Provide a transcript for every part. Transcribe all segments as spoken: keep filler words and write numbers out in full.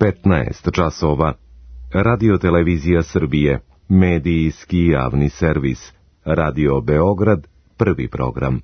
petnaest časova. Radio Televizija Srbije, medijski javni servis. Radio Beograd, prvi program.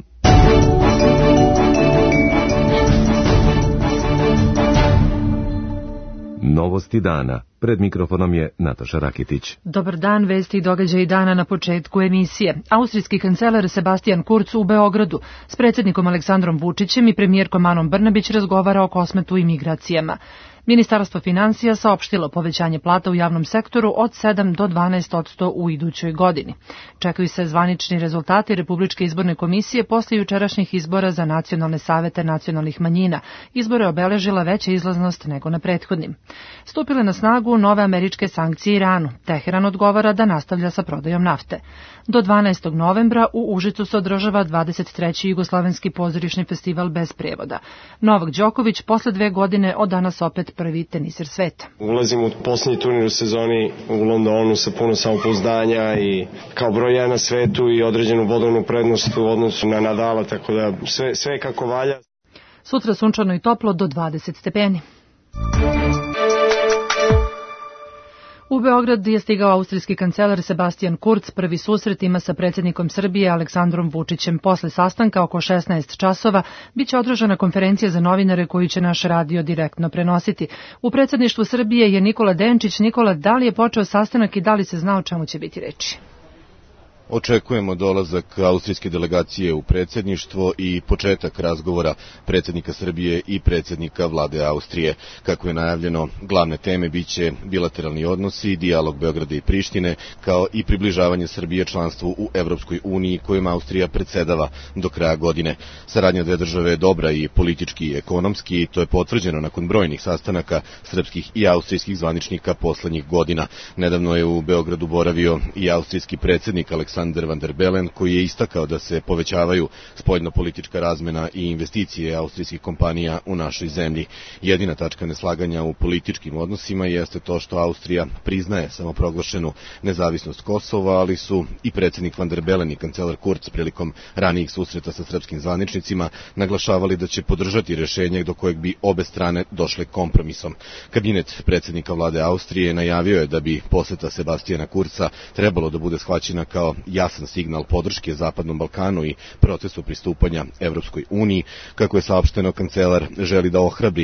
Novosti dana. Pred mikrofonom je Nataša Rakitić. Dobar dan, vesti i događaji dana na početku emisije. Austrijski kancelar Sebastian Kurz u Beogradu s predsjednikom Aleksandrom Vučićem i premijerkom Anom Brnabić razgovara o kosmetu i migracijama. Ministarstvo finansija saopštilo povećanje plata u javnom sektoru od sedam do dvanaest posto u idućoj godini. Čekaju se zvanični rezultati Republičke izborne komisije posle jučerašnjih izbora za nacionalne savete nacionalnih manjina. Izbore obeležila veća izlaznost nego na prethodnim. Stupile na snagu nove američke sankcije Iranu. Teheran odgovara da nastavlja sa prodajom nafte. Do dvanaestog novembra u Užicu se održava dvadeset treći Jugoslovenski pozorišni festival bez prevoda. Novak Đoković posle dve godine od danas opet prvi teniser sveta. Ulazim u posljednji turnir u sezoni u Londonu sa puno samopouzdanja i kao broj jedan na svetu i određenu bodovnu prednost u odnosu na Nadala, tako da sve, sve kako valja. Sutra sunčano i toplo do dvadeset stepeni. U Beograd je stigao austrijski kancelar Sebastian Kurz. Prvi susret ima sa predsjednikom Srbije Aleksandrom Vučićem. Posle sastanka oko šesnaest časova biće održana konferencija za novinare koju će naš radio direktno prenositi. U predsjedništvu Srbije je Nikola Denčić. Nikola, da li je počeo sastanak i da li se zna o čemu će biti reči? Očekujemo dolazak austrijske delegacije u predsjedništvo i početak razgovora predsjednika Srbije i predsjednika vlade Austrije. Kako je najavljeno, glavne teme biće bilateralni odnosi, dijalog Beograda i Prištine, kao i približavanje Srbije članstvu u Evropskoj uniji kojim Austrija predsedava do kraja godine. Saradnja dve države je dobra i politički i ekonomski, to je potvrđeno nakon brojnih sastanaka srpskih i austrijskih zvaničnika poslednjih godina. Nedavno je u Beogradu boravio i austrijski predsjednik Aleksandar Alexander Van der Bellen, koji je istakao da se povećavaju spoljnopolitička razmena i investicije austrijskih kompanija u našoj zemlji. Jedina tačka neslaganja u političkim odnosima jeste to što Austrija priznaje samoproglašenu nezavisnost Kosova, ali su i predsjednik Van der Bellen i kancelar Kurz prilikom ranijih susreta sa srpskim zvaničnicima naglašavali da će podržati rešenje do kojeg bi obe strane došle kompromisom. Kabinet predsjednika vlade Austrije najavio je da bi poseta Sebastiana Kurza trebalo da bude shvaćena kao jasan signal podrške Zapadnom Balkanu i procesu pristupanja Evropskoj uniji. Kako je saopšteno, kancelar želi da ohrabri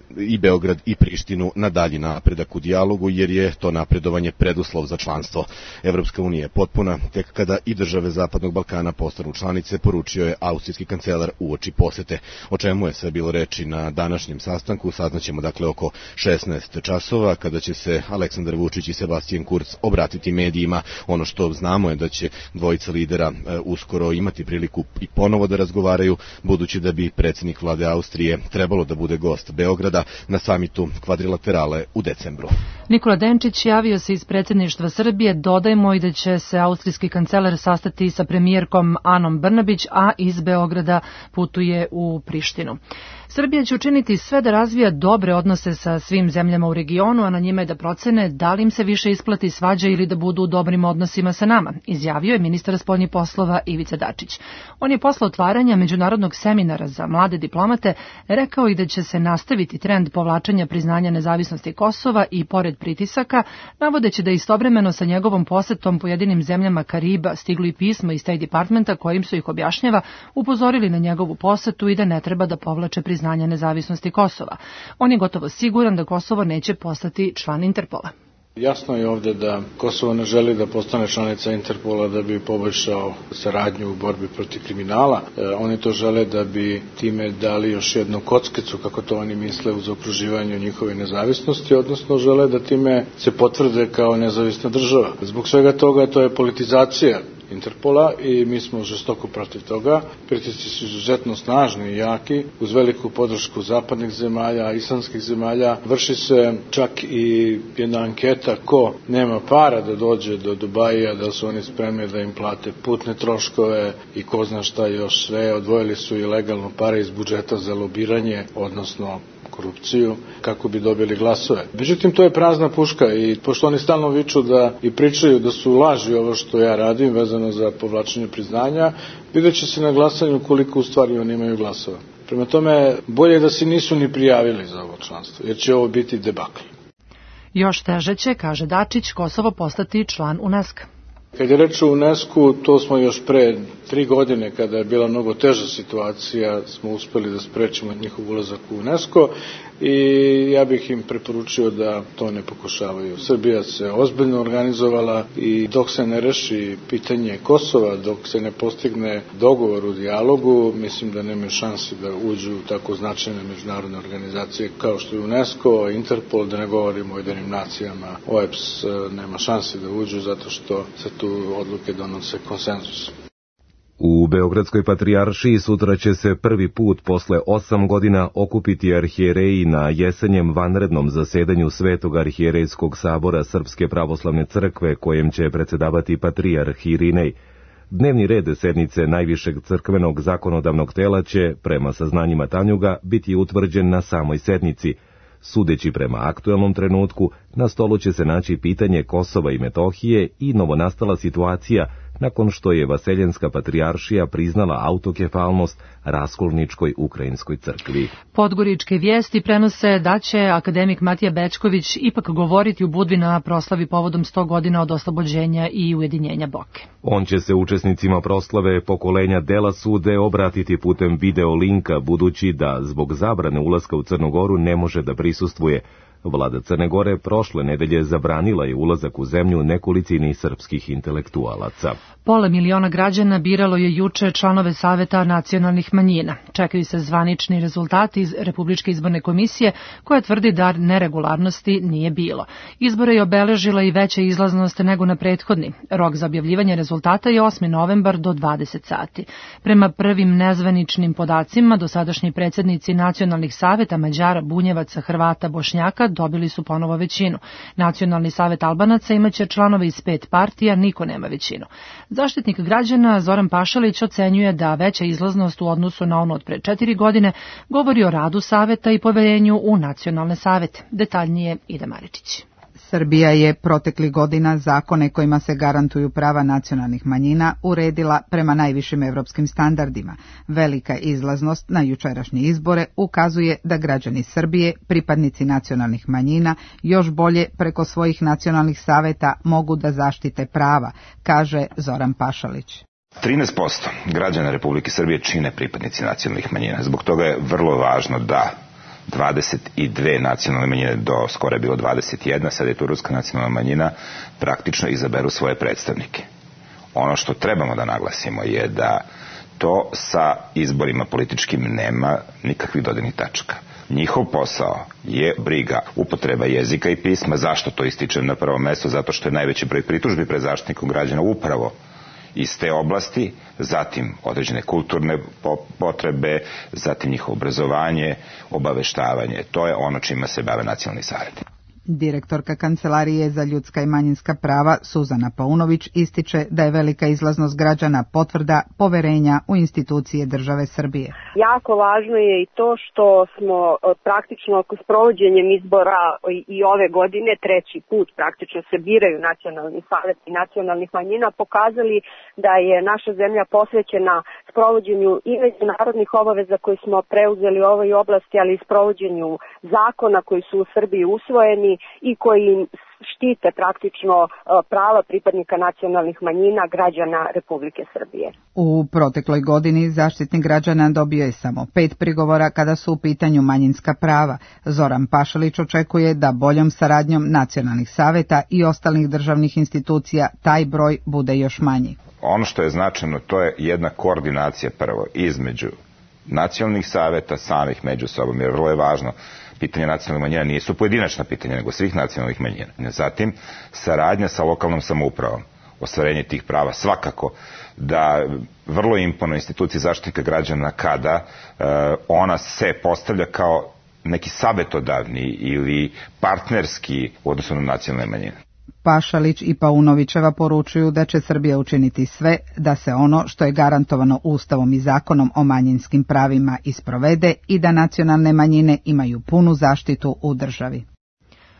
i Beograd i Prištinu na dalji napredak u dijalogu, jer je to napredovanje preduslov za članstvo. Evropska unija je potpuna tek kada i države Zapadnog Balkana postanu članice, poručio je austrijski kancelar uoči posete. O čemu je sve bilo reči na današnjem sastanku saznaćemo dakle oko šesnaest časova, kada će se Aleksandar Vučić i Sebastian Kurz obratiti medijima. Ono što znamo je da će dvojica lidera e, uskoro imati priliku i ponovo da razgovaraju, budući da bi predsjednik vlade Austrije trebalo da bude gost Beograda na samitu kvadrilaterale u decembru. Nikola Denčić javio se iz predsjedništva Srbije. Dodajmo i da će se austrijski kancelar sastati sa premijerkom Anom Brnabić, a iz Beograda putuje u Prištinu. Srbija će učiniti sve da razvija dobre odnose sa svim zemljama u regionu, a na njima je da procene da li im se više isplati svađa ili da budu u dobrim odnosima sa nama, izjavio je ministar spoljnih poslova Ivica Dačić. On je posle otvaranja međunarodnog seminara za mlade diplomate rekao i da će se nastaviti trend povlačenja priznanja nezavisnosti Kosova i pored pritisaka, navodeći da istovremeno sa njegovom posetom pojedinim zemljama Kariba stiglo i pismo iz State Departmenta kojim su ih objašnjava, upozorili na njegovu posetu i da ne treba da povlače priznanje priznanja nezavisnosti Kosova. On je gotovo siguran da Kosovo neće postati član Interpola. Jasno je ovdje da Kosovo ne želi da postane članica Interpola da bi poboljšao saradnju u borbi protiv kriminala. E, oni to žele da bi time dali još jednu kockicu, kako to oni misle, u zaokruživanju njihove nezavisnosti, odnosno žele da time se potvrde kao nezavisna država. Zbog svega toga to je politizacija Interpola i mi smo žestoko protiv toga. Pritisci su izuzetno snažni i jaki, uz veliku podršku zapadnih zemalja, islamskih zemalja. Vrši se čak i jedna anketa ko nema para da dođe do Dubaija, da su oni spremni da im plate putne troškove i ko zna šta još sve. Odvojili su i legalno pare iz budžeta za lobiranje, odnosno korupciju, kako bi dobili glasove. Međutim, to je prazna puška i pošto oni stalno viču da i pričaju da su laži ovo što ja radim vezano za povlačenje priznanja, vidjet će se na glasanju koliko u stvari oni imaju glasova. Prema tome, bolje da se nisu ni prijavili za ovo članstvo, jer će ovo biti debakl. Još teže će, kaže Dačić, Kosovo postati član UNESCO. Kad je reč o UNESCO, to smo još pre tri godine, kada je bila mnogo teža situacija, smo uspeli da sprečimo njihov ulazak u UNESCO i ja bih im preporučio da to ne pokušavaju. Srbija se ozbiljno organizovala i dok se ne reši pitanje Kosova, dok se ne postigne dogovor u dijalogu, mislim da nemaju šansi da uđu u tako značajne međunarodne organizacije kao što je UNESCO, Interpol, da ne govorimo o Ujedinim nacijama, O E B S nema šansi da uđu zato što se tu odluke donose konsenzus. U Beogradskoj patrijaršiji sutra će se prvi put posle osam godina okupiti arhijereji na jesenjem vanrednom zasedanju Svetog arhijerejskog sabora Srpske pravoslavne crkve, kojem će predsedavati patrijarh Irinej. Dnevni red sednice najvišeg crkvenog zakonodavnog tela će, prema saznanjima Tanjuga, biti utvrđen na samoj sednici. Sudeći prema aktuelnom trenutku, na stolu će se naći pitanje Kosova i Metohije i novonastala situacija nakon što je Vaseljenska patrijaršija priznala autokefalnost raskolničkoj ukrajinskoj crkvi. Podgoričke vijesti prenose da će akademik Matija Bečković ipak govoriti u Budvi na proslavi povodom sto godina od oslobođenja i ujedinjenja Boke. On će se učesnicima proslave pokolenja Dela Sude obratiti putem video linka, budući da zbog zabrane ulaska u Crnu Goru ne može da prisustvuje. Vlada Crne Gore prošle nedelje zabranila je ulazak u zemlju nekolicini srpskih intelektualaca. Pola miliona građana biralo je juče članove Saveta nacionalnih manjina. Čekaju se zvanični rezultati iz Republičke izborne komisije, koja tvrdi da neregularnosti nije bilo. Izbore je obeležila i veća izlaznost nego na prethodni. Rok za objavljivanje rezultata je osmi novembar do dvadeset sati. Prema prvim nezvaničnim podacima, dosadašnji predsjednici nacionalnih saveta Mađara, Bunjevaca, Hrvata, Bošnjaka dobili su ponovo većinu. Nacionalni savet Albanaca imaće članove iz pet partija, niko nema većinu. Zaštitnik građana Zoran Pašalić ocenjuje da veća izlaznost u odnosu na ono od pre četiri godine govori o radu saveta i poverenju u nacionalne savete. Detaljnije Ida Maričić. Srbija je proteklih godina zakone kojima se garantuju prava nacionalnih manjina uredila prema najvišim evropskim standardima. Velika izlaznost na jučerašnje izbore ukazuje da građani Srbije, pripadnici nacionalnih manjina, još bolje preko svojih nacionalnih saveta mogu da zaštite prava, kaže Zoran Pašalić. trinaest posto građana Republike Srbije čine pripadnici nacionalnih manjina. Zbog toga je vrlo važno da dvadeset dve nacionalne manjine, do skoro je bilo dvadeset jedna, sad je tu ruska nacionalna manjina, praktično izaberu svoje predstavnike. Ono što trebamo da naglasimo je da to sa izborima političkim nema nikakvih dodirnih tačaka. Njihov posao je briga, upotreba jezika i pisma. Zašto to ističem na prvo mesto? Zato što je najveći broj pritužbi pred Zaštitnikom građana upravo iz te oblasti, zatim određene kulturne potrebe, zatim njihovo obrazovanje, obaveštavanje. To je ono čime se bave nacionalni savjeti. Direktorka Kancelarije za ljudska i manjinska prava Suzana Paunović ističe da je velika izlaznost građana potvrda poverenja u institucije države Srbije. Jako važno je i to što smo praktično s provođenjem izbora i ove godine, treći put praktično se biraju nacionalni savjet i nacionalnih manjina, pokazali da je naša zemlja posvećena sprovođenju i međunarodnih obaveza koje smo preuzeli u ovoj oblasti, ali i sprovođenju zakona koji su u Srbiji usvojeni i koji štite praktično prava pripadnika nacionalnih manjina građana Republike Srbije. U protekloj godini Zaštitnik građana dobio je samo pet prigovora kada su u pitanju manjinska prava. Zoran Pašalić očekuje da boljom saradnjom nacionalnih saveta i ostalih državnih institucija taj broj bude još manji. Ono što je značajno, to je jedna koordinacija prvo između nacionalnih saveta samih među sobom, jer vrlo je važno. Pitanje nacionalnih manjina nisu pojedinačna pitanja, nego svih nacionalnih manjina. Zatim, saradnja sa lokalnom samoupravom, ostvarenje tih prava, svakako da vrlo imponuje instituciji Zaštitnika građana kada e, ona se postavlja kao neki savetodavni ili partnerski u odnosu na nacionalne manjine. Pašalić i Paunovićeva poručuju da će Srbija učiniti sve da se ono što je garantovano Ustavom i Zakonom o manjinskim pravima isprovede i da nacionalne manjine imaju punu zaštitu u državi.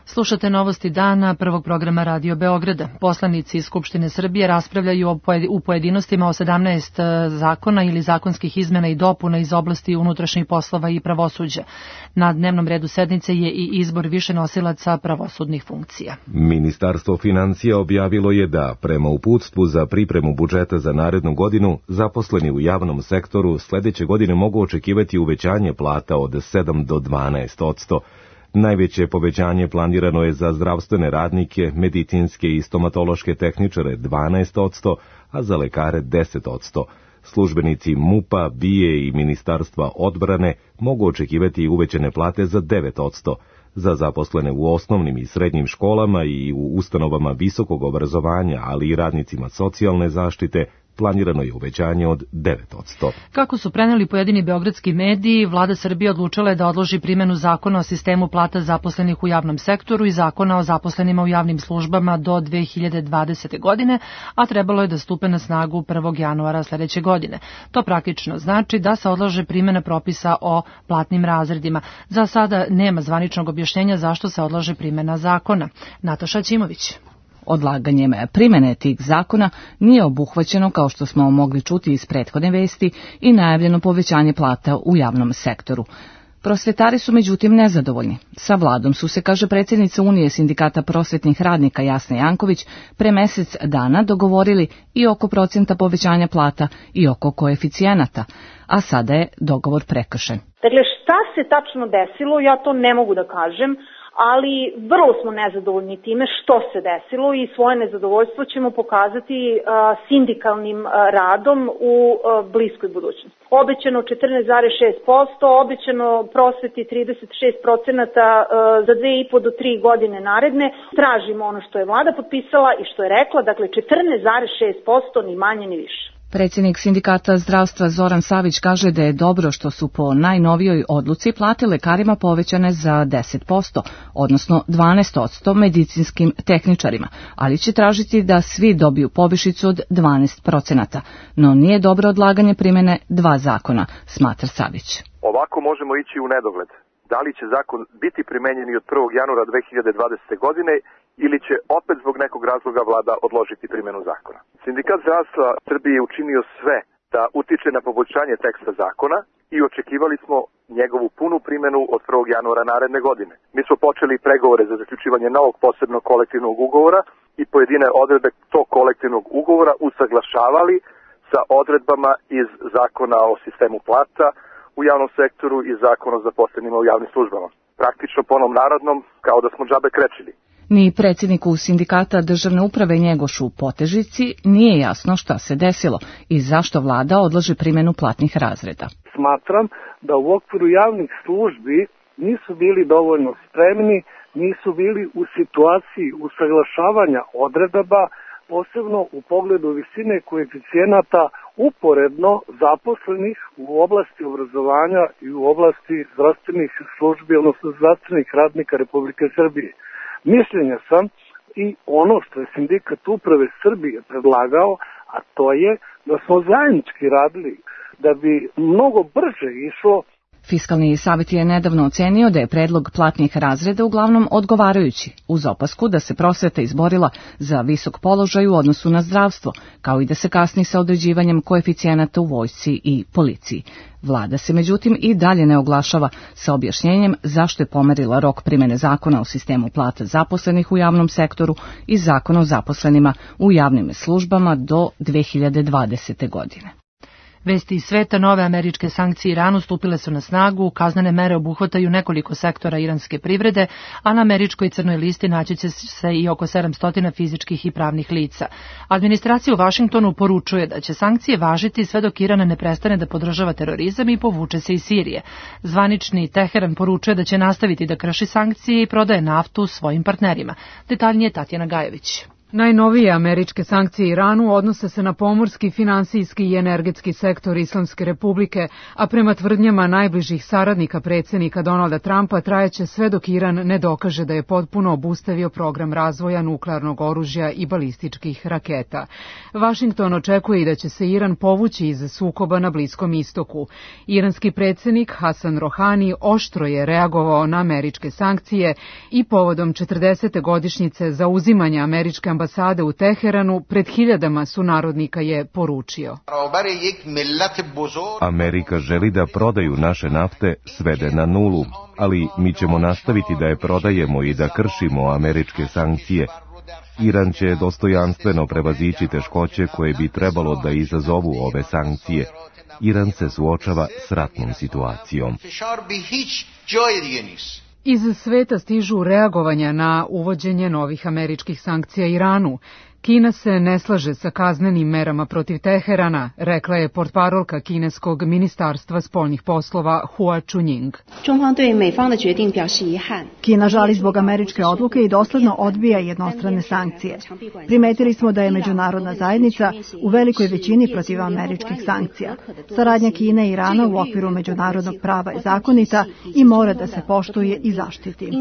Slušate novosti dana prvog programa Radio Beograda. Poslanici iz Skupštine Srbije raspravljaju u pojedinostima o sedamnaest zakona ili zakonskih izmena i dopuna iz oblasti unutrašnjih poslova i pravosuđa. Na dnevnom redu sednice je i izbor više nosilaca pravosudnih funkcija. Ministarstvo financija objavilo je da, prema uputstvu za pripremu budžeta za narednu godinu, zaposleni u javnom sektoru sledeće godine mogu očekivati uvećanje plata od sedam do dvanaest odsto. Najveće povećanje planirano je za zdravstvene radnike, medicinske i stomatološke tehničare dvanaest odsto, a za lekare deset odsto. Službenici MUP-a, B I A i Ministarstva odbrane mogu očekivati uvećane plate za devet odsto. Za zaposlene u osnovnim i srednjim školama i u ustanovama visokog obrazovanja, ali i radnicima socijalne zaštite, planirano je uvećanje od devet odsto. Kako su preneli pojedini beogradski mediji, vlada Srbije odlučila je da odloži primenu zakona o sistemu plata zaposlenih u javnom sektoru i zakona o zaposlenima u javnim službama do dve hiljade dvadesete. godine, a trebalo je da stupe na snagu prvog januara sledeće godine. To praktično znači da se odlaže primena propisa o platnim razredima. Za sada nema zvaničnog objašnjenja zašto se odlaže primena zakona. Nataša Ćimović. Odlaganjem primene tih zakona nije obuhvaćeno, kao što smo mogli čuti iz prethodne vesti, i najavljeno povećanje plata u javnom sektoru. Prosvetari su međutim nezadovoljni. Sa vladom su se, kaže predsjednica Unije sindikata prosvetnih radnika Jasna Janković, pre mesec dana dogovorili i oko procenta povećanja plata i oko koeficijenata, a sada je dogovor prekršen. Dakle, šta se tačno desilo, ja to ne mogu da kažem, ali vrlo smo nezadovoljni time što se desilo i svoje nezadovoljstvo ćemo pokazati uh, sindikalnim uh, radom u uh, bliskoj budućnosti. Obećano četrnaest zarez šest posto, obećano prosveti trideset šest procenata uh, za dve i po do tri godine naredne. Tražimo ono što je vlada potpisala i što je rekla, dakle četrnaest zarez šest posto, ni manje ni više. Predsjednik sindikata zdravstva Zoran Savić kaže da je dobro što su po najnovijoj odluci plate lekarima povećane za deset posto, odnosno dvanaest odsto medicinskim tehničarima, ali će tražiti da svi dobiju povišicu od dvanaest procenata. No nije dobro odlaganje primjene dva zakona, smatra Savić. Ovako možemo ići u nedogled. Da li će zakon biti primenjen i od prvog januara dve hiljade dvadesete. godine ili će opet zbog nekog razloga vlada odložiti primjenu zakona. Sindikat zdravstva Srbije je učinio sve da utiče na poboljšanje teksta zakona i očekivali smo njegovu punu primjenu od prvog januara naredne godine. Mi smo počeli pregovore za zaključivanje novog posebnog kolektivnog ugovora i pojedine odredbe tog kolektivnog ugovora usaglašavali sa odredbama iz zakona o sistemu plata u javnom sektoru i zakona o zaposlenima u javnim službama. Praktično po onom narodnom, kao da smo džabe krečili. Ni predsjedniku sindikata državne uprave Njegošu Potežici nije jasno šta se desilo i zašto vlada odlaže primjenu platnih razreda. Smatram da u okviru javnih službi nisu bili dovoljno spremni, nisu bili u situaciji usaglašavanja odredaba, posebno u pogledu visine koeficijenata uporedno zaposlenih u oblasti obrazovanja i u oblasti zdravstvenih službi, odnosno zdravstvenih radnika Republike Srbije. Mišljenja sam i ono što je sindikat uprave Srbije predlagao, a to je da smo zajednički radili da bi mnogo brže išlo. Fiskalni savjet je nedavno ocenio da je predlog platnih razreda uglavnom odgovarajući, uz opasku da se prosveta izborila za visok položaj u odnosu na zdravstvo, kao i da se kasni sa određivanjem koeficijenata u vojsci i policiji. Vlada se međutim i dalje ne oglašava sa objašnjenjem zašto je pomerila rok primjene zakona o sistemu plata zaposlenih u javnom sektoru i zakona o zaposlenima u javnim službama do dve hiljade dvadesete. godine. Vesti iz sveta, nove američke sankcije Iranu stupile su na snagu, kaznene mere obuhvataju nekoliko sektora iranske privrede, a na američkoj crnoj listi naći će se i oko sedamsto fizičkih i pravnih lica. Administracija u Vašingtonu poručuje da će sankcije važiti sve dok Iran ne prestane da podržava terorizam i povuče se iz Sirije. Zvanični Teheran poručuje da će nastaviti da krši sankcije i prodaje naftu svojim partnerima. Detaljnije Tatjana Gajević. Najnovije američke sankcije Iranu odnose se na pomorski, finansijski i energetski sektor Islamske republike, a prema tvrdnjama najbližih saradnika predsjednika Donalda Trumpa trajeće sve dok Iran ne dokaže da je potpuno obustavio program razvoja nuklearnog oružja i balističkih raketa. Vašington očekuje i da će se Iran povući iz sukoba na Bliskom istoku. Iranski predsjednik Hasan Rohani oštro je reagovao na američke sankcije i povodom četrdesete godišnjice zauzimanja američke ambasade u Teheranu pred hiljadama sunarodnika je poručio: Amerika želi da prodaju naše nafte svede na nulu, ali mi ćemo nastaviti da je prodajemo i da kršimo američke sankcije. Iran će dostojanstveno prevazići teškoće koje bi trebalo da izazovu ove sankcije. Iran se suočava s ratnom situacijom. Iz sveta stižu reagovanja na uvođenje novih američkih sankcija Iranu. Kina se ne slaže sa kaznenim merama protiv Teherana, rekla je portparolka kineskog ministarstva spoljnih poslova Hua Chunying. Kina žali zbog američke odluke i dosledno odbija jednostrane sankcije. Primetili smo da je međunarodna zajednica u velikoj većini protiv američkih sankcija. Saradnja Kine i Irana u okviru međunarodnog prava je zakonita i mora da se poštuje i zaštiti.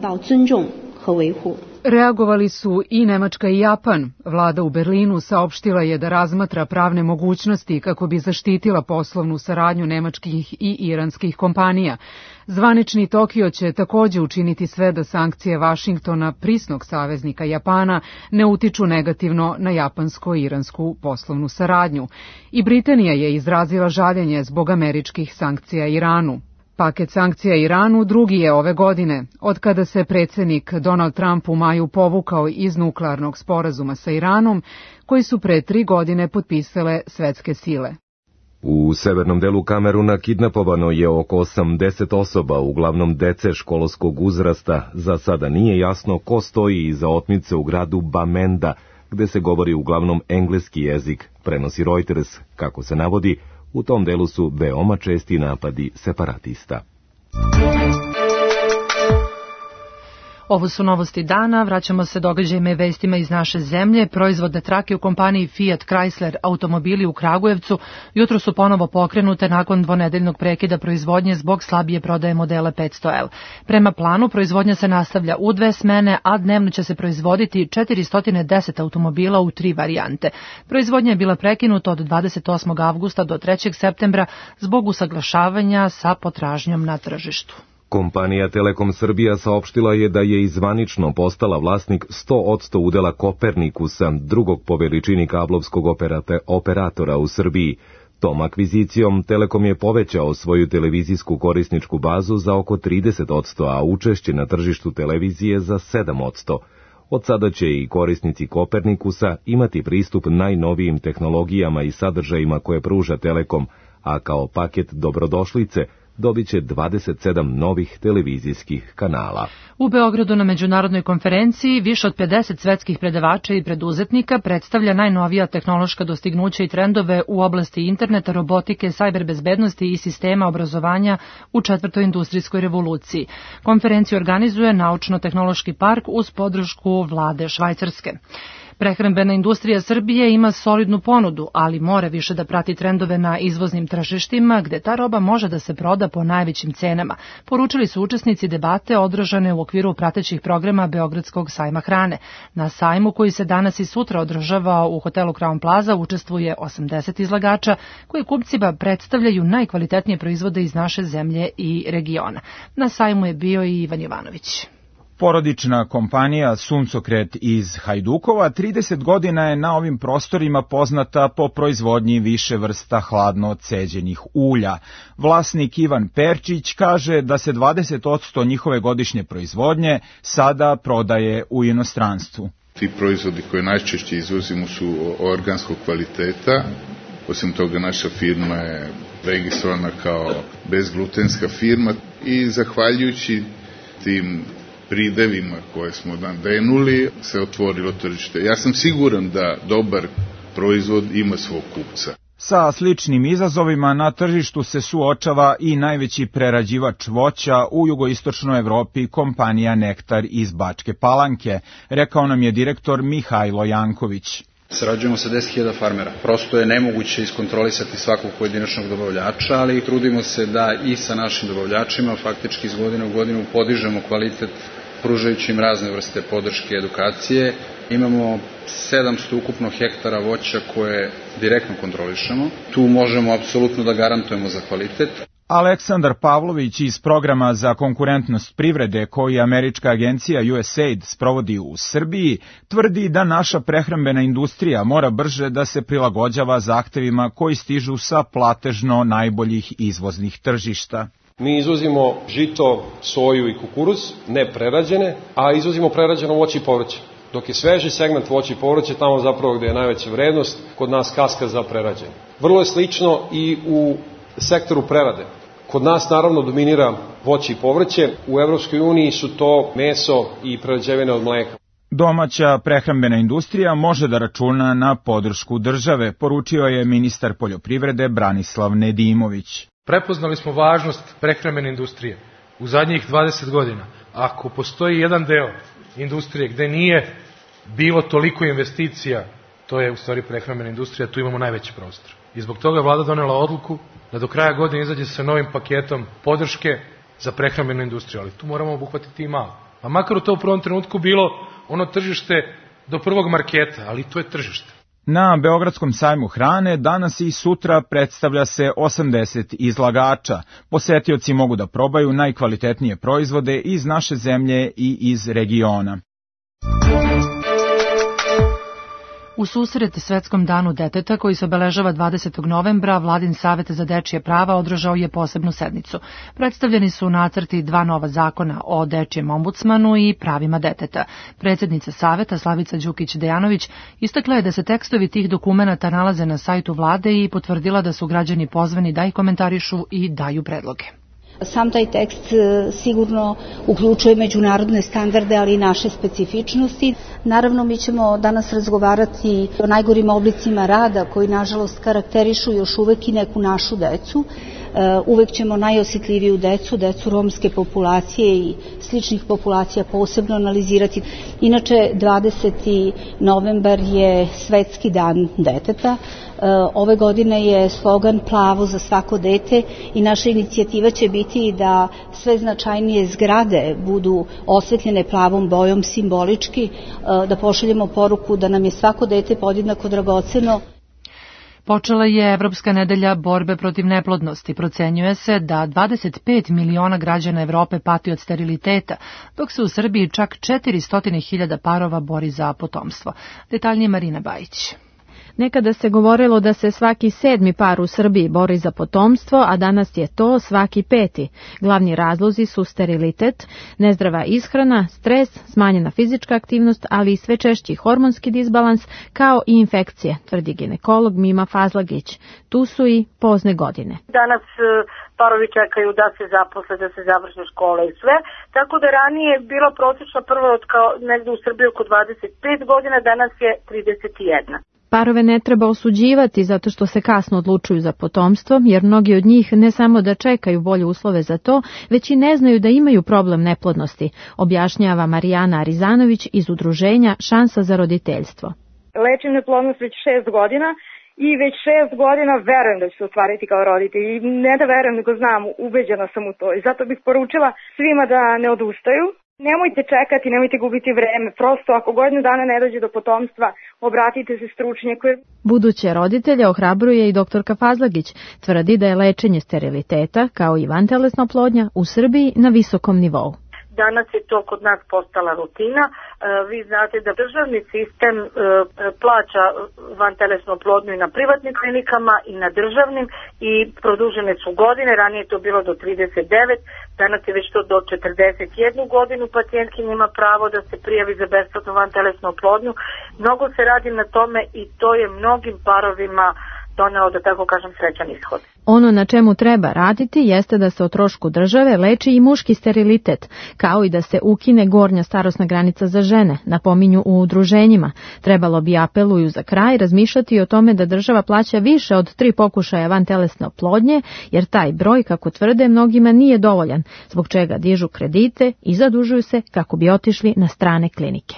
Reagovali su i Nemačka i Japan. Vlada u Berlinu saopštila je da razmatra pravne mogućnosti kako bi zaštitila poslovnu saradnju nemačkih i iranskih kompanija. Zvanični Tokio će također učiniti sve da sankcije Vašingtona, prisnog saveznika Japana, ne utiču negativno na japansko-iransku poslovnu saradnju. I Britanija je izrazila žaljenje zbog američkih sankcija Iranu. Paket sankcija Iranu drugi je ove godine, od kada se predsjednik Donald Trump u maju povukao iz nuklearnog sporazuma sa Iranom, koji su pre tri godine potpisale svetske sile. U severnom delu Kameruna kidnapovano je oko osamdeset osoba, uglavnom dece školskog uzrasta. Za sada nije jasno ko stoji iza otmice u gradu Bamenda, gde se govori uglavnom engleski jezik, prenosi Reuters. Kako se navodi, u tom delu su veoma česti napadi separatista. Ovo su novosti dana, vraćamo se događajima i vestima iz naše zemlje. Proizvodne trake u kompaniji Fiat Chrysler automobili u Kragujevcu jutro su ponovo pokrenute nakon dvonedeljnog prekida proizvodnje zbog slabije prodaje modela petsto L. Prema planu, proizvodnja se nastavlja u dve smene, a dnevno će se proizvoditi četiristo deset automobila u tri varijante. Proizvodnja je bila prekinuta od dvadeset osmog avgusta do trećeg septembra zbog usaglašavanja sa potražnjom na tržištu. Kompanija Telekom Srbija saopštila je da je izvanično postala vlasnik sto posto udela Kopernikusa, drugog po veličini kablovskog operate, operatora u Srbiji. Tom akvizicijom Telekom je povećao svoju televizijsku korisničku bazu za oko trideset posto, a učešće na tržištu televizije za sedam posto. Od sada će i korisnici Kopernikusa imati pristup najnovijim tehnologijama i sadržajima koje pruža Telekom, a kao paket dobrodošlice dobit će dvadeset sedam novih televizijskih kanala. U Beogradu na međunarodnoj konferenciji više od pedeset svetskih predavača i preduzetnika predstavlja najnovija tehnološka dostignuća i trendove u oblasti interneta, robotike, sajber bezbednosti i sistema obrazovanja u četvrtoj industrijskoj revoluciji. Konferenciju organizuje Naučno-tehnološki park uz podršku vlade Švajcarske. Prehrambena industrija Srbije ima solidnu ponudu, ali mora više da prati trendove na izvoznim tržištima, gde ta roba može da se proda po najvećim cenama, poručili su učesnici debate održane u okviru pratećih programa Beogradskog sajma hrane. Na sajmu, koji se danas i sutra održava u hotelu Crown Plaza, učestvuje osamdeset izlagača koji kupcima predstavljaju najkvalitetnije proizvode iz naše zemlje i regiona. Na sajmu je bio i Ivan Jovanović. Porodična kompanija Suncokret iz Hajdukova trideset godina je na ovim prostorima poznata po proizvodnji više vrsta hladno ceđenih ulja. Vlasnik Ivan Perčić kaže da se dvadeset posto njihove godišnje proizvodnje sada prodaje u inostranstvu. Ti proizvodi koje najčešće izvozimo su organskog kvaliteta. Osim toga, naša firma je registrovana kao bezglutenska firma i zahvaljujući tim pridevima koje smo nadenuli se otvorilo tržište. Ja sam siguran da dobar proizvod ima svog kupca. Sa sličnim izazovima na tržištu se suočava i najveći prerađivač voća u jugoistočnoj Evropi, kompanija Nektar iz Bačke Palanke, rekao nam je direktor Mihajlo Janković. Sarađujemo sa deset hiljada farmera. Prosto je nemoguće iskontrolisati svakog pojedinačnog dobavljača, ali trudimo se da i sa našim dobavljačima faktički iz godine u godinu podižemo kvalitet pružajući im razne vrste podrške, edukacije. Imamo sedamsto ukupno hektara voća koje direktno kontrolišemo. Tu možemo apsolutno da garantujemo za kvalitet. Aleksandar Pavlović iz programa za konkurentnost privrede koji američka agencija U S A I D sprovodi u Srbiji tvrdi da naša prehrambena industrija mora brže da se prilagođava zahtevima koji stižu sa platežno najboljih izvoznih tržišta. Mi izvozimo žito, soju i kukuruz, ne prerađene, a izvozimo prerađeno voće i povrće. Dok je sveži segment voće i povrće, tamo zapravo gde je najveća vrednost, kod nas kaska za prerađenje. Vrlo je slično i u sektoru prerade. Kod nas naravno dominira voće i povrće, u Evropskoj uniji su to meso i prerađevine od mleka. Domaća prehrambena industrija može da računa na podršku države, poručio je ministar poljoprivrede Branislav Nedimović. Prepoznali smo važnost prehrambene industrije u zadnjih dvadeset godina. Ako postoji jedan deo industrije gde nije bilo toliko investicija, to je u stvari prehrambena industrija, tu imamo najveći prostor. I zbog toga je vlada donela odluku da do kraja godine izađe sa novim paketom podrške za prehrambenu industriju, ali tu moramo obuhvatiti i malo. A makar u to u prvom trenutku bilo ono tržište do prvog marketa, ali to je tržište. Na Beogradskom sajmu hrane danas i sutra predstavlja se osamdeset izlagača. Posetioci mogu da probaju najkvalitetnije proizvode iz naše zemlje i iz regiona. U susret Svetskom danu deteta, koji se obeležava dvadesetog novembra, Vladin Savet za dečije prava održao je posebnu sednicu. Predstavljeni su nacrti dva nova zakona o dečijem ombudsmanu i pravima deteta. Predsjednica Saveta, Slavica Đukić-Dejanović, istakla je da se tekstovi tih dokumenata nalaze na sajtu vlade i potvrdila da su građani pozvani da ih komentarišu i daju predloge. Sam taj tekst sigurno uključuje međunarodne standarde, ali i naše specifičnosti. Naravno, mi ćemo danas razgovarati o najgorim oblicima rada koji, nažalost, karakterišu još uvek i neku našu decu. Uvek ćemo najosjetljiviju decu, decu romske populacije i sličnih populacija posebno analizirati. Inače, dvadeseti novembar je Svetski dan deteta. Ove godine je slogan Plavo za svako dete i naša inicijativa će biti da sve značajnije zgrade budu osvetljene plavom bojom simbolički, da pošaljemo poruku da nam je svako dete podjednako dragoceno. Počela je Evropska nedelja borbe protiv neplodnosti. Procenjuje se da dvadeset pet miliona građana Evrope pati od steriliteta, dok se u Srbiji čak četiristo hiljada parova bori za potomstvo. Detaljnije Marina Bajić. Nekada se govorilo da se svaki sedmi par u Srbiji bori za potomstvo, a danas je to svaki peti. Glavni razlozi su sterilitet, nezdrava ishrana, stres, smanjena fizička aktivnost, ali i sve češći hormonski disbalans, kao i infekcije, tvrdi ginekolog Mima Fazlagić. Tu su i pozne godine. Danas parovi čekaju da se zaposle, da se završe škole i sve, tako da ranije je bilo prosječna prvorotka negde u Srbiji oko dvadeset pet godina, danas je trideset jedna. Parove ne treba osuđivati zato što se kasno odlučuju za potomstvo, jer mnogi od njih ne samo da čekaju bolje uslove za to, već i ne znaju da imaju problem neplodnosti, objašnjava Marijana Arizanović iz udruženja Šansa za roditeljstvo. Lečim neplodnost već šest godina i već šest godina verujem da ću se ostvariti kao roditelj. I ne da verujem, nego znam, ubeđena sam u to. I zato bih poručila svima da ne odustaju. Nemojte čekati, nemojte gubiti vreme. Prosto ako godinu dana ne dođe do potomstva, obratite se stručnjaku. Buduće roditelje ohrabruje i doktorka Fazlagić. Tvrdi da je lečenje steriliteta, kao i vantelesna oplodnja, u Srbiji na visokom nivou. Danas je to kod nas postala rutina. Vi znate da državni sistem plaća vantelesnu oplodnju i na privatnim klinikama i na državnim i produžene su godine. Ranije je to bilo do trideset devet, danas je već to do četrdeset jednu godinu. Pacijentkinja ima pravo da se prijavi za besplatnu vantelesnu oplodnju. Mnogo se radi na tome i to je mnogim parovima donelo, da tako kažem, srećan ishod. Ono na čemu treba raditi jeste da se o trošku države leči i muški sterilitet, kao i da se ukine gornja starosna granica za žene, napominju u udruženjima. Trebalo bi, apeluju za kraj, razmišljati o tome da država plaća više od tri pokušaja vantelesne oplodnje, jer taj broj, kako tvrde, mnogima nije dovoljan, zbog čega dižu kredite i zadužuju se kako bi otišli na strane klinike.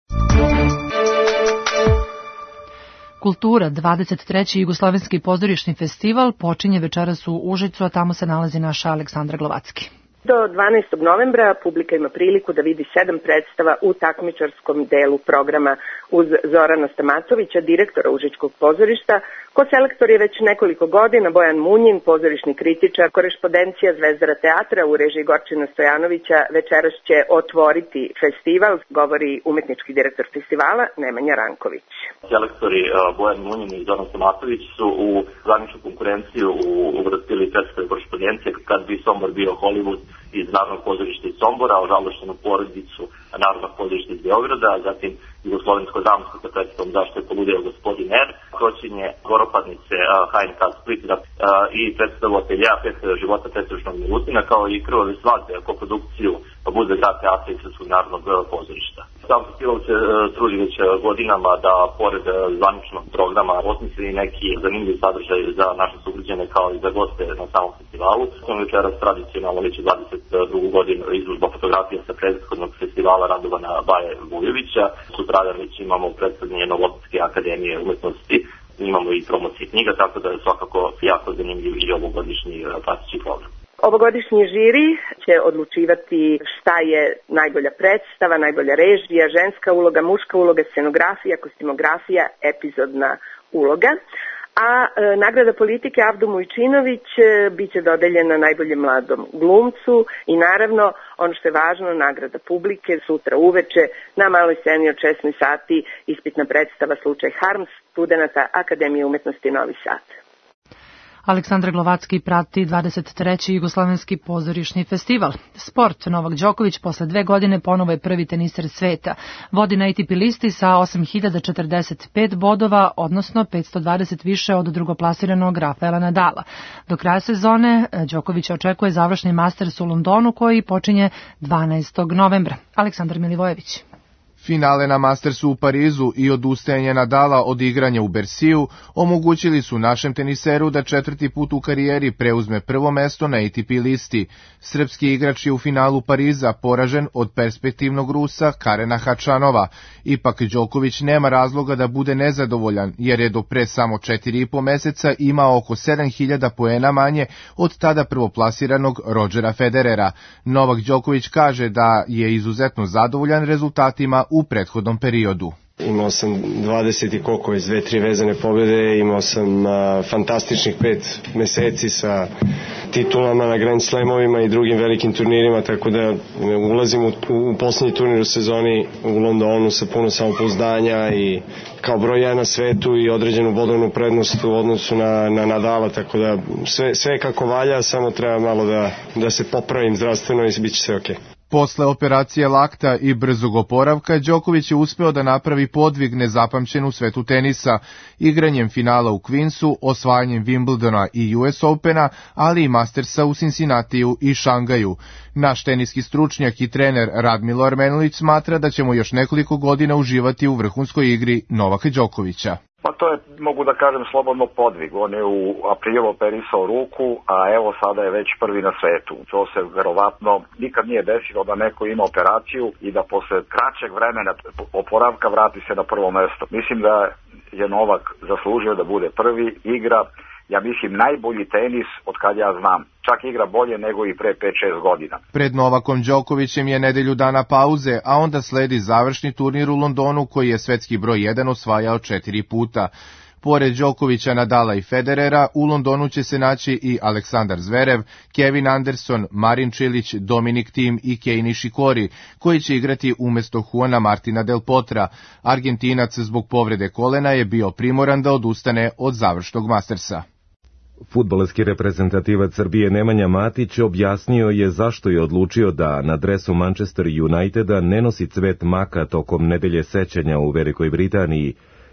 Kultura, dvadeset treći Jugoslovenski pozorišni festival, počinje večeras u Užicu, a tamo se nalazi naša Aleksandra Glovacki. Do dvanaestog novembra publika ima priliku da vidi sedam predstava u takmičarskom delu programa uz Zorana Stamatovića, direktora Užičkog pozorišta. Koselektor je već nekoliko godina Bojan Munjin, pozorišni kritičar, korespondencija Zvezdara teatra u režiji Gorčina Stojanovića. Večeras će otvoriti festival, govori umetnički direktor festivala Nemanja Ranković. Selektori Bojan Munjin i Zoran Stamatović su u zvaničnu konkurenciju uvrstili predstave korespondencije Kad bi Sombor bio Hollywood iz Narodnog pozorišta iz Sombora, Ožalošćenu porodicu Narodnog pozorišta iz Beograda, zatim Jugoslovensko-dramsko sa predstavom Zašto je poludeo gospodin R, Kroćenje Goropadnice H N K Split i predstavu Atelja Pet života predstavničnog Milutina, kao i Krvave svadbe, koprodukciju Budve grad teatra i Srpskog narodnog pozorišta. Sam festival se trudi već godinama da, pored zvaničnog programa, osmisli neki zanimljiv sadržaj za naše sugrađane kao i za goste na samom festivalu. Smo večeras tradicionalno već dvadeset drugu godinu izložba fotografija sa prethodnog festivala Radovana Baje Vujovića. Sutradan već imamo predstavljanje Novosadske akademije umetnosti, imamo i promocije knjiga, tako da je svakako jako zanimljiv i ovogodišnji klasični program. Ovogodišnji žiri će odlučivati šta je najbolja predstava, najbolja režija, ženska uloga, muška uloga, scenografija, kostimografija, epizodna uloga. A e, nagrada politike Avdu Mujčinović e, biće dodeljena najboljem mladom glumcu i naravno, ono što je važno, nagrada publike sutra uveče na maloj sceni od šesnaest sati ispitna predstava Slučaj Harms studenata Akademije umetnosti Novi Sad. Aleksandra Glovacki prati dvadeset treći Jugoslovenski pozorišni festival. Sport. Novak Đoković posle dve godine ponovo je prvi teniser sveta. Vodi na A T P listi sa osam hiljada četrdeset pet bodova, odnosno petsto dvadeset više od drugoplasiranog Rafaela Nadala. Do kraja sezone Đoković očekuje završni Masters u Londonu koji počinje dvanaestog novembra. Aleksandar Milivojević. Finale na Mastersu u Parizu i odustajanje Nadala od igranja u Bersiju omogućili su našem teniseru da četvrti put u karijeri preuzme prvo mesto na A T P listi. Srpski igrač je u finalu Pariza poražen od perspektivnog Rusa Karena Hačanova. Ipak Đoković nema razloga da bude nezadovoljan, jer je do pre samo četiri i po meseca imao oko sedam hiljada poena manje od tada prvoplasiranog Rodžera Federera. Novak Đoković kaže da je izuzetno zadovoljan rezultatima u prethodnom periodu. Imao sam dvadeset i koliko već dve, tri vezane pobjede, imao sam a, fantastičnih pet meseci sa titulama na Grand Slamovima i drugim velikim turnirima, tako da ulazim u, u poslednji turnir u sezoni u Londonu sa puno samopouzdanja i kao broj jedan na svetu i određenu bodovnu prednost u odnosu na, na Nadala, tako da sve, sve kako valja, samo treba malo da, da se popravim zdravstveno i bit će sve okej. Okay. Posle operacije lakta i brzog oporavka, Đoković je uspeo da napravi podvig nezapamćen u svetu tenisa, igranjem finala u Queensu, osvajanjem Wimbledona i U S Opena, ali i Mastersa u Cincinnatiju i Šangaju. Naš teniski stručnjak i trener Radmilo Armenulić smatra da ćemo još nekoliko godina uživati u vrhunskoj igri Novaka Đokovića. Pa to je, mogu da kažem, slobodno podvig. On je u aprilu operisao ruku, a evo sada je već prvi na svetu. To se verovatno nikad nije desilo da neko ima operaciju i da posle kraćeg vremena oporavka vrati se na prvo mesto. Mislim da je Novak zaslužio da bude prvi, igra, ja mislim, najbolji tenis od kad ja znam. Čak igra bolje nego i pre pet šest godina. Pred Novakom Đokovićem je nedelju dana pauze, a onda sledi završni turnir u Londonu koji je svetski broj jedan osvajao četiri puta. Pored Đokovića, Nadala i Federera, u Londonu će se naći i Aleksandar Zverev, Kevin Anderson, Marin Čilić, Dominik Thiem i Kei Nishikori, koji će igrati umesto Juana Martina Del Potra. Argentinac zbog povrede kolena je bio primoran da odustane od završnog Mastersa. Fudbalski reprezentativac Srbije Nemanja Matić objasnio je zašto je odlučio da na dresu Manchester Uniteda ne nosi cvet maka tokom nedelje sećanja u Velikoj Britaniji.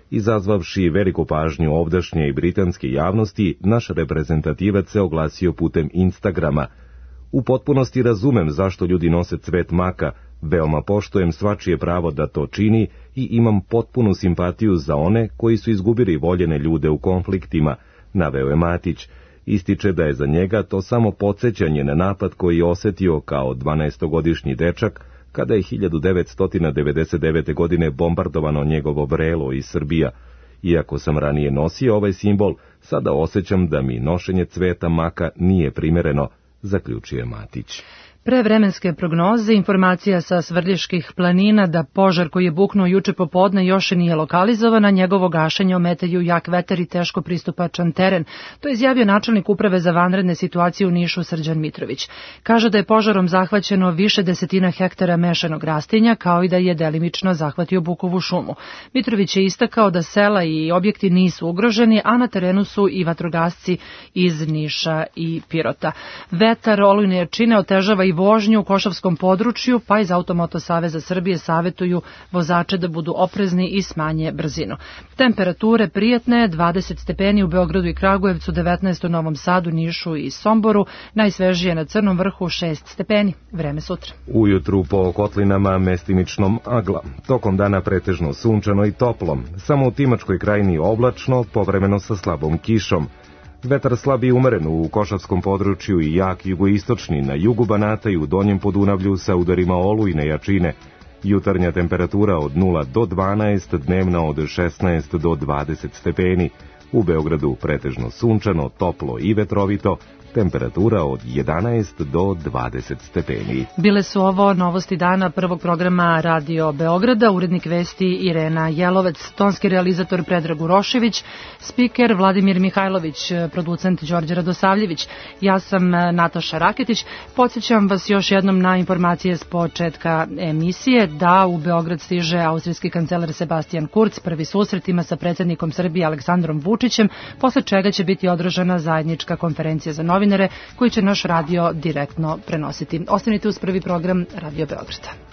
Izazvavši veliku pažnju ovdašnje i britanske javnosti, naš reprezentativac se oglasio putem Instagrama. U potpunosti razumem zašto ljudi nose cvet maka, veoma poštujem svačije pravo da to čini i imam potpunu simpatiju za one koji su izgubili voljene ljude u konfliktima, naveo je Matić. Ističe da je za njega to samo podsjećanje na napad koji je osetio kao dvanaestogodišnji dečak, kada je hiljadu devetsto devedeset devete. godine bombardovano njegovo Vrelo iz Srbija. Iako sam ranije nosio ovaj simbol, sada osjećam da mi nošenje cveta maka nije primereno, zaključuje Matić. Pre vremenske prognoze, informacija sa Svrljiških planina da požar koji je buknuo juče popodne još nije lokalizovan, a njegovo gašenje ometaju jak vetar i teško pristupačan teren. To je izjavio načelnik Uprave za vanredne situacije u Nišu Srđan Mitrović. Kaže da je požarom zahvaćeno više desetina hektara mešanog rastinja, kao i da je delimično zahvatio bukovu šumu. Mitrović je istakao da sela i objekti nisu ugroženi, a na terenu su i vatrogasci iz Niša i Pirota. Vetar olujne jačine otežava i vožnju u Košavskom području, pa iz Automoto Saveza Srbije savetuju vozače da budu oprezni i smanje brzinu. Temperature prijatne, dvadeset stepeni u Beogradu i Kragujevcu, devetnaest u Novom Sadu, Nišu i Somboru, najsvežije na Crnom Vrhu šest stepeni. Vreme sutra. Ujutru po kotlinama mestimično magla, tokom dana pretežno sunčano i toplo, samo u Timočkoj krajini oblačno, povremeno sa slabom kišom. Vetar slab i umeren u Košavskom području i jak jugoistočni na jugu Banata i u Donjem Podunavlju sa udarima olujne jačine. Jutarnja temperatura od nula do dvanaest, dnevna od šesnaest do dvadeset stepeni. U Beogradu pretežno sunčano, toplo i vetrovito, temperatura od jedanaest do dvadeset stepeni. Bile su ovo novosti dana prvog programa Radio Beograda, urednik vesti Irena Jelovec, tonski realizator Predrag Urošević, spiker Vladimir Mihajlović, producent Đorđe Radosavljević. Ja sam Nataša Raketić. Podsjećam vas još jednom na informacije s početka emisije da u Beograd stiže austrijski kancelar Sebastian Kurz, prvi susret ima sa predsjednikom Srbije Aleksandrom Vučićem, posle čega će biti održana zajednička konferencija za novinare koji će naš radio direktno prenositi. Ostanite uz prvi program Radio Beograda.